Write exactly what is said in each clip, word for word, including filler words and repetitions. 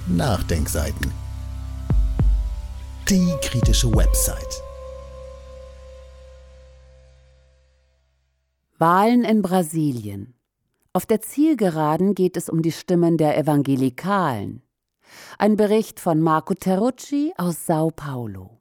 Nachdenkseiten. Die kritische Website. Wahlen in Brasilien. Auf der Zielgeraden geht es um die Stimmen der Evangelikalen. Ein Bericht von Marco Terrucci aus Sao Paulo.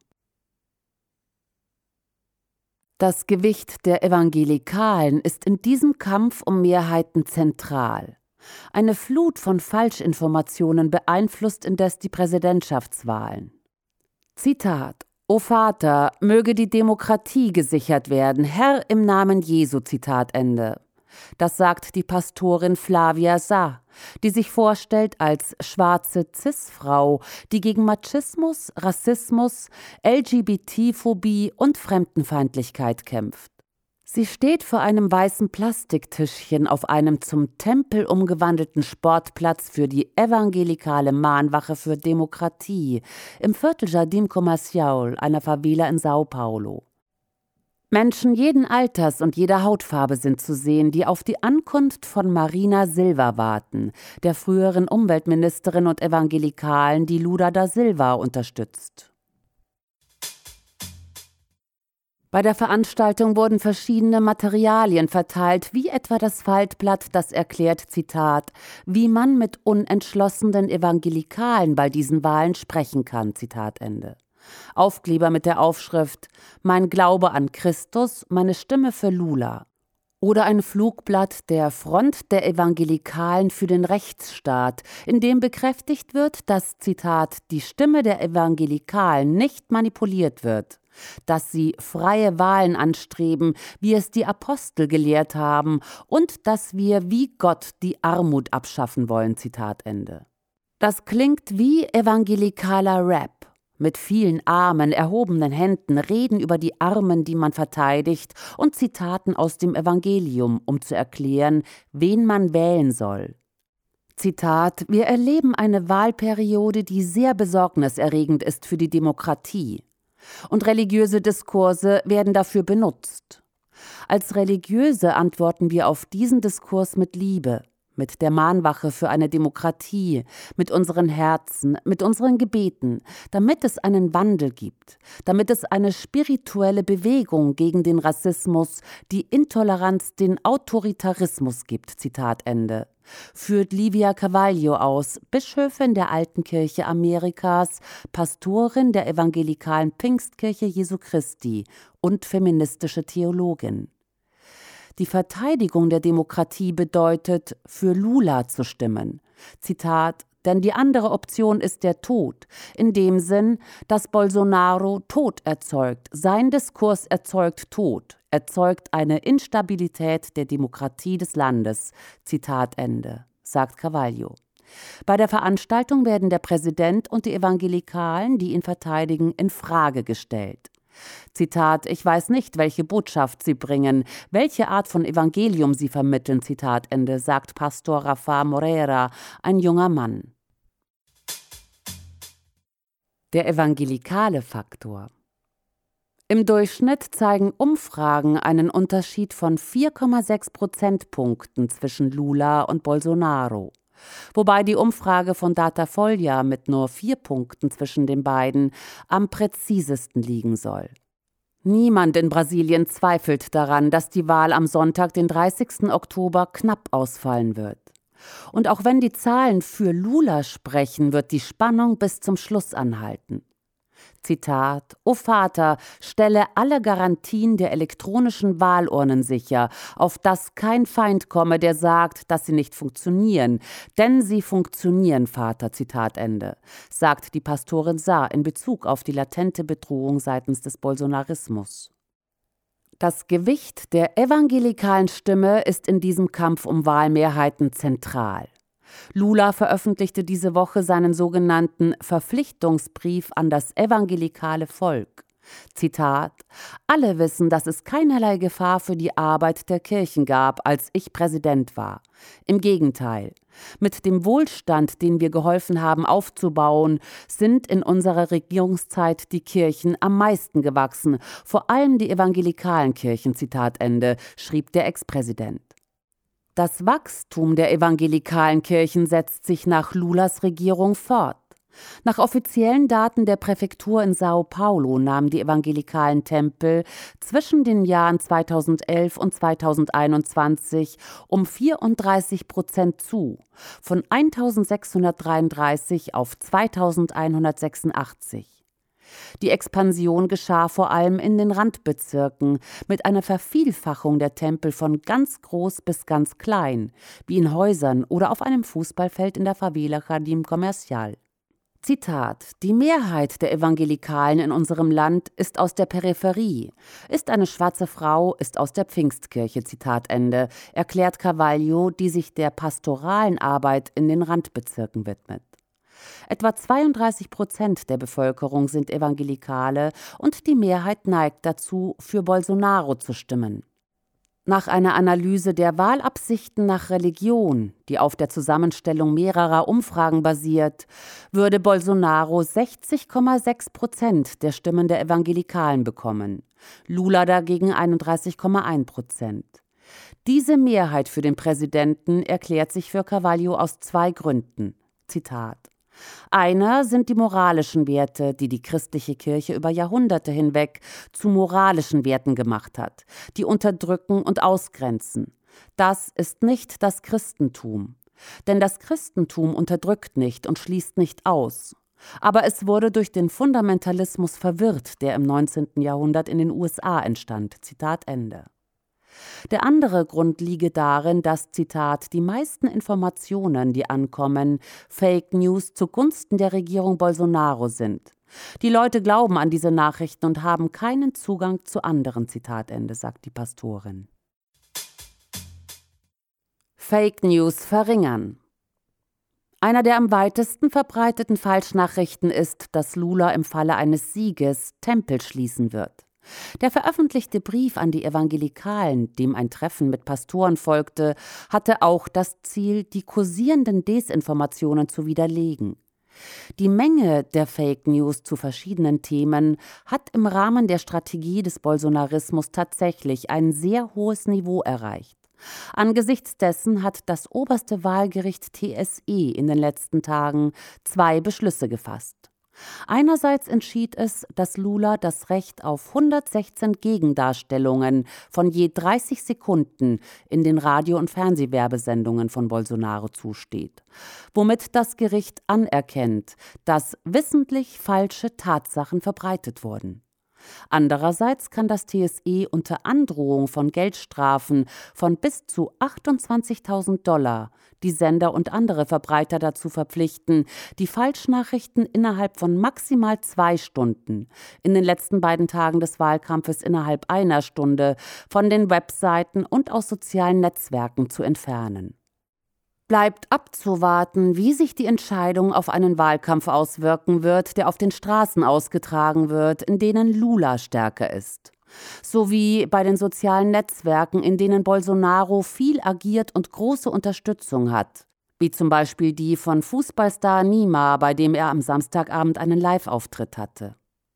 Das Gewicht der Evangelikalen ist in diesem Kampf um Mehrheiten zentral. Eine Flut von Falschinformationen beeinflusst indes die Präsidentschaftswahlen. Zitat: O Vater, möge die Demokratie gesichert werden, Herr im Namen Jesu, Zitat Ende. Das sagt die Pastorin Flavia Sa, die sich vorstellt als schwarze Cis-Frau, die gegen Machismus, Rassismus, L G B T-Phobie und Fremdenfeindlichkeit kämpft. Sie steht vor einem weißen Plastiktischchen auf einem zum Tempel umgewandelten Sportplatz für die evangelikale Mahnwache für Demokratie im Viertel Jardim Comercial, einer Favela in Sao Paulo. Menschen jeden Alters und jeder Hautfarbe sind zu sehen, die auf die Ankunft von Marina Silva warten, der früheren Umweltministerin und Evangelikalen, die Lula da Silva unterstützt. Bei der Veranstaltung wurden verschiedene Materialien verteilt, wie etwa das Faltblatt, das erklärt, Zitat, wie man mit unentschlossenen Evangelikalen bei diesen Wahlen sprechen kann, Zitat Ende. Aufkleber mit der Aufschrift »Mein Glaube an Christus, meine Stimme für Lula« oder ein Flugblatt der Front der Evangelikalen für den Rechtsstaat, in dem bekräftigt wird, dass, Zitat, die Stimme der Evangelikalen nicht manipuliert wird, dass sie freie Wahlen anstreben, wie es die Apostel gelehrt haben, und dass wir wie Gott die Armut abschaffen wollen, Zitat Ende. Das klingt wie evangelikaler Rap. Mit vielen Armen, erhobenen Händen, Reden über die Armen, die man verteidigt, und Zitaten aus dem Evangelium, um zu erklären, wen man wählen soll. Zitat: Wir erleben eine Wahlperiode, die sehr besorgniserregend ist für die Demokratie. Und religiöse Diskurse werden dafür benutzt. Als Religiöse antworten wir auf diesen Diskurs mit Liebe, mit der Mahnwache für eine Demokratie, mit unseren Herzen, mit unseren Gebeten, damit es einen Wandel gibt, damit es eine spirituelle Bewegung gegen den Rassismus, die Intoleranz, den Autoritarismus gibt, Zitat Ende. Führt Livia Carvalho aus, Bischöfin der Alten Kirche Amerikas, Pastorin der evangelikalen Pfingstkirche Jesu Christi und feministische Theologin. Die Verteidigung der Demokratie bedeutet, für Lula zu stimmen. Zitat: Denn die andere Option ist der Tod, in dem Sinn, dass Bolsonaro Tod erzeugt. Sein Diskurs erzeugt Tod, erzeugt eine Instabilität der Demokratie des Landes. Zitat Ende, sagt Carvalho. Bei der Veranstaltung werden der Präsident und die Evangelikalen, die ihn verteidigen, in Frage gestellt. Zitat: Ich weiß nicht, welche Botschaft sie bringen, welche Art von Evangelium sie vermitteln, Zitat Ende, sagt Pastor Rafa Moreira, ein junger Mann. Der evangelikale Faktor. Im Durchschnitt zeigen Umfragen einen Unterschied von vier Komma sechs Prozentpunkten zwischen Lula und Bolsonaro, wobei die Umfrage von Datafolha mit nur vier Punkten zwischen den beiden am präzisesten liegen soll. Niemand in Brasilien zweifelt daran, dass die Wahl am Sonntag, den dreißigsten Oktober, knapp ausfallen wird. Und auch wenn die Zahlen für Lula sprechen, wird die Spannung bis zum Schluss anhalten. Zitat: O Vater, stelle alle Garantien der elektronischen Wahlurnen sicher, auf dass kein Feind komme, der sagt, dass sie nicht funktionieren. Denn sie funktionieren, Vater, Zitat Ende, sagt die Pastorin Sa in Bezug auf die latente Bedrohung seitens des Bolsonarismus. Das Gewicht der evangelikalen Stimme ist in diesem Kampf um Wahlmehrheiten zentral. Lula veröffentlichte diese Woche seinen sogenannten Verpflichtungsbrief an das evangelikale Volk. Zitat: Alle wissen, dass es keinerlei Gefahr für die Arbeit der Kirchen gab, als ich Präsident war. Im Gegenteil, mit dem Wohlstand, den wir geholfen haben aufzubauen, sind in unserer Regierungszeit die Kirchen am meisten gewachsen, vor allem die evangelikalen Kirchen, Zitat Ende, schrieb der Ex-Präsident. Das Wachstum der evangelikalen Kirchen setzt sich nach Lulas Regierung fort. Nach offiziellen Daten der Präfektur in Sao Paulo nahmen die evangelikalen Tempel zwischen den Jahren zweitausendelf und zweitausendeinundzwanzig um vierunddreißig Prozent zu, von eintausendsechshundertdreiunddreißig auf zweitausendeinhundertsechsundachtzig. Die Expansion geschah vor allem in den Randbezirken mit einer Vervielfachung der Tempel von ganz groß bis ganz klein, wie in Häusern oder auf einem Fußballfeld in der Favela Jardim Comercial. Zitat: Die Mehrheit der Evangelikalen in unserem Land ist aus der Peripherie, ist eine schwarze Frau, ist aus der Pfingstkirche, Zitat Ende, erklärt Carvalho, die sich der pastoralen Arbeit in den Randbezirken widmet. Etwa zweiunddreißig Prozent der Bevölkerung sind Evangelikale und die Mehrheit neigt dazu, für Bolsonaro zu stimmen. Nach einer Analyse der Wahlabsichten nach Religion, die auf der Zusammenstellung mehrerer Umfragen basiert, würde Bolsonaro sechzig Komma sechs Prozent der Stimmen der Evangelikalen bekommen, Lula dagegen einunddreißig Komma eins Prozent. Diese Mehrheit für den Präsidenten erklärt sich für Carvalho aus zwei Gründen. Zitat: Einer sind die moralischen Werte, die die christliche Kirche über Jahrhunderte hinweg zu moralischen Werten gemacht hat, die unterdrücken und ausgrenzen. Das ist nicht das Christentum. Denn das Christentum unterdrückt nicht und schließt nicht aus. Aber es wurde durch den Fundamentalismus verwirrt, der im neunzehnten Jahrhundert in den U S A entstand. Zitat Ende. Der andere Grund liege darin, dass, Zitat, die meisten Informationen, die ankommen, Fake News zugunsten der Regierung Bolsonaro sind. Die Leute glauben an diese Nachrichten und haben keinen Zugang zu anderen, Zitat Ende, sagt die Pastorin. Fake News verringern. Einer der am weitesten verbreiteten Falschnachrichten ist, dass Lula im Falle eines Sieges Tempel schließen wird. Der veröffentlichte Brief an die Evangelikalen, dem ein Treffen mit Pastoren folgte, hatte auch das Ziel, die kursierenden Desinformationen zu widerlegen. Die Menge der Fake News zu verschiedenen Themen hat im Rahmen der Strategie des Bolsonarismus tatsächlich ein sehr hohes Niveau erreicht. Angesichts dessen hat das oberste Wahlgericht T S E in den letzten Tagen zwei Beschlüsse gefasst. Einerseits entschied es, dass Lula das Recht auf hundertsechzehn Gegendarstellungen von je dreißig Sekunden in den Radio- und Fernsehwerbesendungen von Bolsonaro zusteht, womit das Gericht anerkennt, dass wissentlich falsche Tatsachen verbreitet wurden. Andererseits kann das T S E unter Androhung von Geldstrafen von bis zu achtundzwanzigtausend Dollar die Sender und andere Verbreiter dazu verpflichten, die Falschnachrichten innerhalb von maximal zwei Stunden, in den letzten beiden Tagen des Wahlkampfes innerhalb einer Stunde, von den Webseiten und aus sozialen Netzwerken zu entfernen. Bleibt abzuwarten, wie sich die Entscheidung auf einen Wahlkampf auswirken wird, der auf den Straßen ausgetragen wird, in denen Lula stärker ist. Sowie bei den sozialen Netzwerken, in denen Bolsonaro viel agiert und große Unterstützung hat, wie zum Beispiel die von Fußballstar Neymar, bei dem er am Samstagabend einen Live-Auftritt hatte.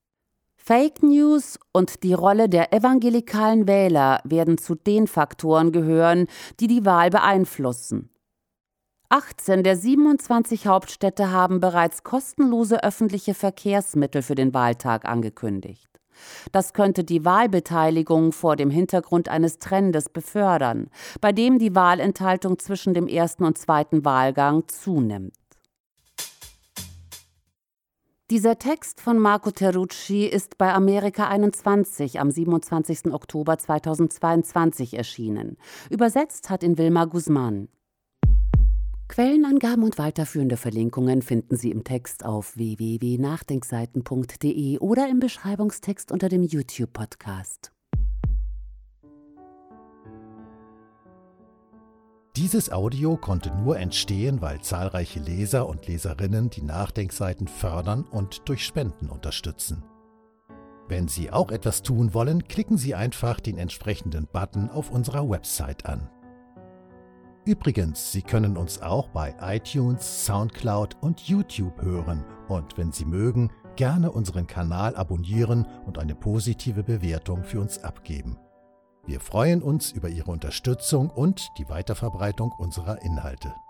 Fake News und die Rolle der evangelikalen Wähler werden zu den Faktoren gehören, die die Wahl beeinflussen. achtzehn der siebenundzwanzig Hauptstädte haben bereits kostenlose öffentliche Verkehrsmittel für den Wahltag angekündigt. Das könnte die Wahlbeteiligung vor dem Hintergrund eines Trendes befördern, bei dem die Wahlenthaltung zwischen dem ersten und zweiten Wahlgang zunimmt. Dieser Text von Marco Terrucci ist bei Amerika einundzwanzig am siebenundzwanzigsten Oktober zweitausendzweiundzwanzig erschienen. Übersetzt hat ihn Wilma Guzman. Quellenangaben und weiterführende Verlinkungen finden Sie im Text auf w w w punkt nachdenkseiten punkt d e oder im Beschreibungstext unter dem YouTube-Podcast. Dieses Audio konnte nur entstehen, weil zahlreiche Leser und Leserinnen die Nachdenkseiten fördern und durch Spenden unterstützen. Wenn Sie auch etwas tun wollen, klicken Sie einfach den entsprechenden Button auf unserer Website an. Übrigens, Sie können uns auch bei iTunes, Soundcloud und YouTube hören und, wenn Sie mögen, gerne unseren Kanal abonnieren und eine positive Bewertung für uns abgeben. Wir freuen uns über Ihre Unterstützung und die Weiterverbreitung unserer Inhalte.